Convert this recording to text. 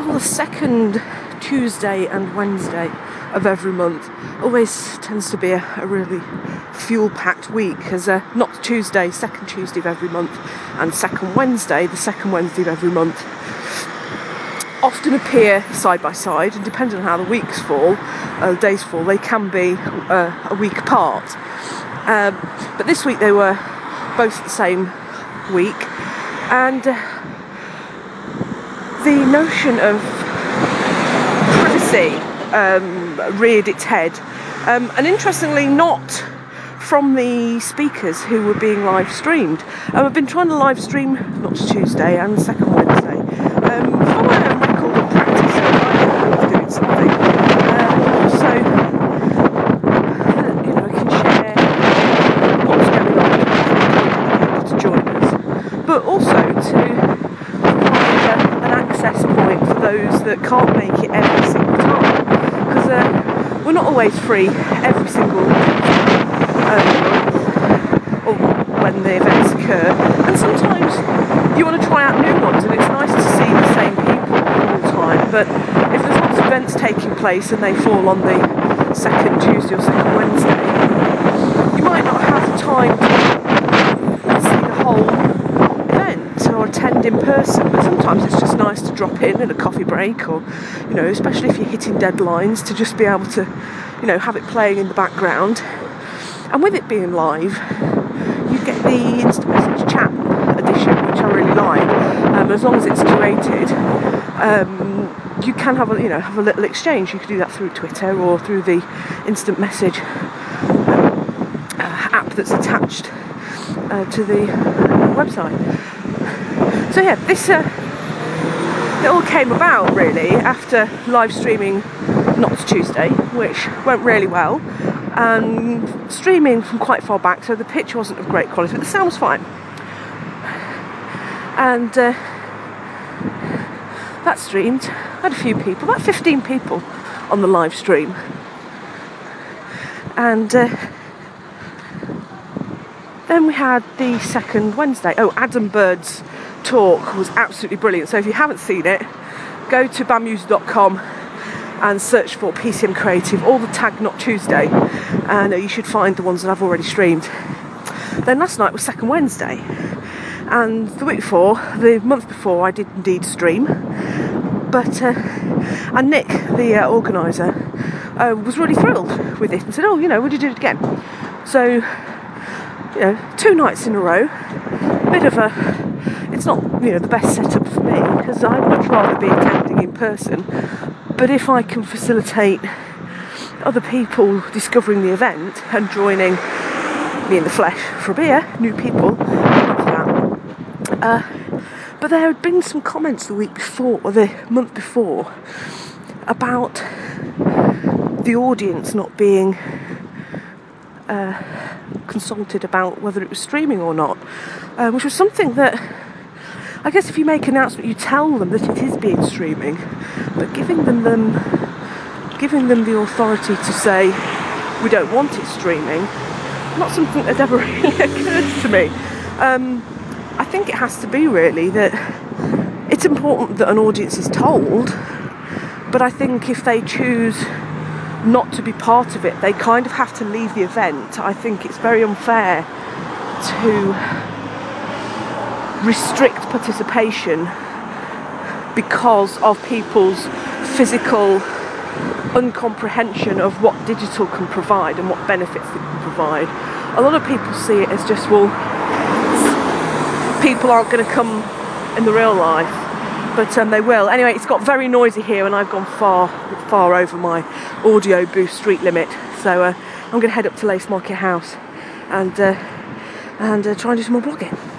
the second Tuesday and Wednesday of every month always tends to be a really fuel-packed week, as not Tuesday, second Tuesday of every month, and second Wednesday, the second Wednesday of every month, often appear side by side, and depending on how the weeks fall, days fall, they can be a week apart. But this week they were both the same week, and the notion of privacy reared its head, and interestingly not from the speakers who were being live streamed. I've been trying to live stream not Tuesday and second Wednesday for my own record and practice of doing something, so I can share what's going on to join us, but also to provide an access point for those that can't make it every single time, because we're not always free every single or when the events occur, and sometimes you want to try out new ones, and it's nice to see the same people all the time. But if there's lots of events taking place and they fall on the second Tuesday or second Wednesday, you might not have time to see the whole event or attend in person, but sometimes it's just nice to drop in a coffee break, or especially if you're hitting deadlines, to just be able to have it playing in the background. And with it being live, you get the instant message chat edition, which I really like. As long as it's curated, you can have a little exchange. You can do that through Twitter or through the instant message app that's attached to the website. So yeah, this it all came about really after live streaming not Tuesday, which went really well. And streaming from quite far back, so the pitch wasn't of great quality, but the sound was fine. And that streamed, had a few people, about 15 people on the live stream. And then we had the second Wednesday. Adam Bird's talk was absolutely brilliant. So if you haven't seen it, go to bamuse.com and search for PCM Creative, or the tag Not Tuesday, and you should find the ones that I've already streamed. Then last night was second Wednesday, and the month before, I did indeed stream, but and Nick, the organiser, was really thrilled with it and said, would you do it again? So 2 nights in a row, it's not the best setup for me, because I'd much rather be attending in person. But if I can facilitate other people discovering the event and joining me in the flesh for a beer, new people, I love that. But there had been some comments the week before, or the month before, about the audience not being consulted about whether it was streaming or not, which was something that, I guess if you make an announcement, you tell them that it is being streaming, but giving them the authority to say we don't want it streaming, not something that ever really occurred to me. I think it has to be really that it's important that an audience is told, but I think if they choose not to be part of it, they kind of have to leave the event. I think it's very unfair to restrict participation because of people's physical uncomprehension of what digital can provide and what benefits it can provide. A lot of people see it as just, people aren't going to come in the real life, but they will. Anyway, it's got very noisy here, and I've gone far over my audio booth street limit, so I'm going to head up to Lace Market House and try and do some more blogging.